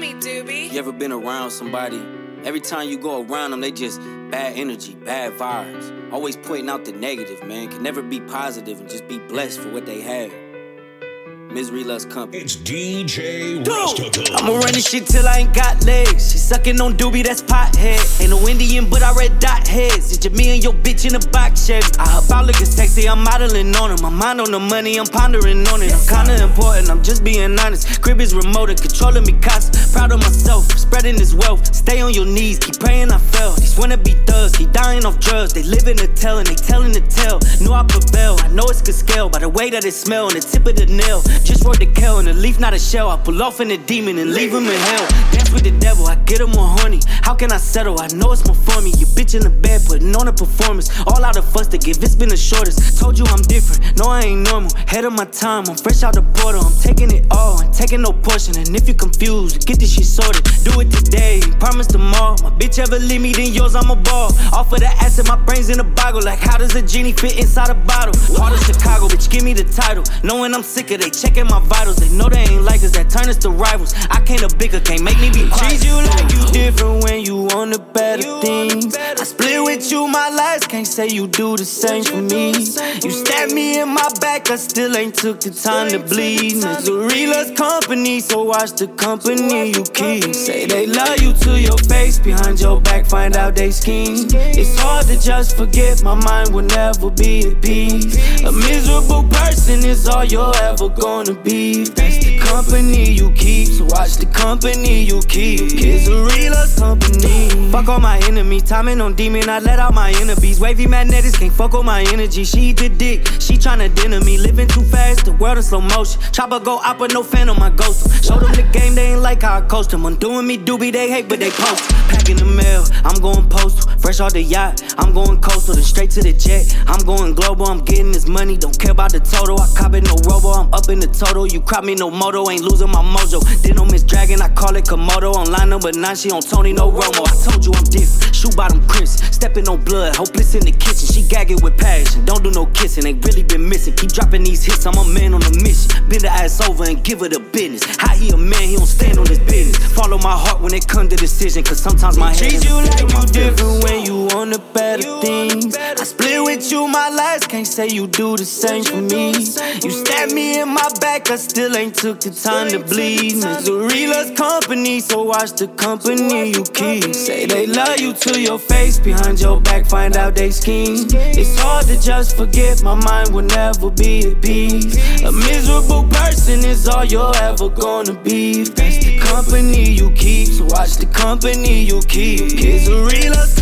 me, Doobie. You ever been around somebody? Every time you go around them, they just bad energy, bad vibes. Always pointing out the negative, man. Can never be positive and just be blessed for what they have. Misery loves company. It's DJ Rustical. I'ma run this shit till I ain't got legs. She sucking on doobie, that's pothead. Ain't no Indian, but I read dot heads. It's just me and your bitch in a box Chevy. I hop out looking sexy, I'm modeling on it. My mind on the money, I'm pondering on it. I'm kinda important, I'm just being honest. Crib is remote and controlling me casa. Proud of myself, spreading this wealth. Stay on your knees, keep praying I fell. These wanna be thugs, keep dying off drugs. They living to tell and they telling the tale. Know I prevail, I know it's good scale. By the way that it smell and the tip of the nail. Just wrote the kill and the leaf, not a shell. I pull off in the demon and leave him in hell. Dance with the devil, I get him more horny. How can I settle? I know it's more for me. You bitch in the bed, putting on a performance. All out of fuss to give, it's been the shortest. Told you I'm different, no I ain't normal. Head of my time, I'm fresh out the portal. I'm taking it all, and taking no portion. And if you confused, get this shit sorted. Do it today, promise tomorrow. My bitch ever leave me, then yours, I'm a ball. Off of the acid, my brain's in a boggle. Like how does a genie fit inside a bottle? Heart of Chicago, bitch, give me the title. Knowing I'm sick of they checking my vitals. They know they ain't like us, that turn us to rivals. I can't a bigger, can't make me be quiet. Treat you like you different when you on the better things. I split with you my last, can't say you do the same for me. You stabbed me in my back, I still ain't took the time to bleed. Misery loves company, so watch the company you keep. Say they love you to your face, behind your back find out they scheme. It's hard to just forget, my mind will never be at peace. A miserable person is all you're ever gonna be. That's the company you keep, so watch the company you keep. Misery loves company. Fuck all my enemies, timing on demon, I let out my inner beast. Wavy magnetics can't fuck on my energy. She eat the dick, she tryna dinner me. Living too fast, the world in slow motion. Chopper go opera, no fan on my ghost. Show them the game, they ain't like how I coached them. Undoing me doobie, they hate but they post. Packing the mail, I'm going postal. Fresh off the yacht, I'm going coastal. Then straight to the jet, I'm going global. I'm getting this money, don't care about the total. I cop it no robo, I'm up in the total. You crop me no moto, ain't losing my mojo. Then on Miss Dragon, I call it Komodo. Online number 9, she on Tony, no Romo. I told you I'm different, shoe bottom crisp. Stepping on blood, hopeless in the kitchen. She gagging with passion, don't do no kissing. Ain't really been missing, keep dropping these hits. I'm a man on a mission, bend the ass over and give her the business. How he a man, he don't stand on his business. Follow my heart when it come to decision, cause sometimes my head treat you like you different when you on the better things. I split with you my last, can't say you do the same for me. You stabbed me in my back, I still ain't took the time to bleed. Misery loves company, so watch the company you keep. Say they love you to your face, behind your back find out they scheme. It's hard to just forget, my mind will never be at peace. A miserable person is all you're ever gonna be. That's the company you keep, so watch the company you keep. Misery loves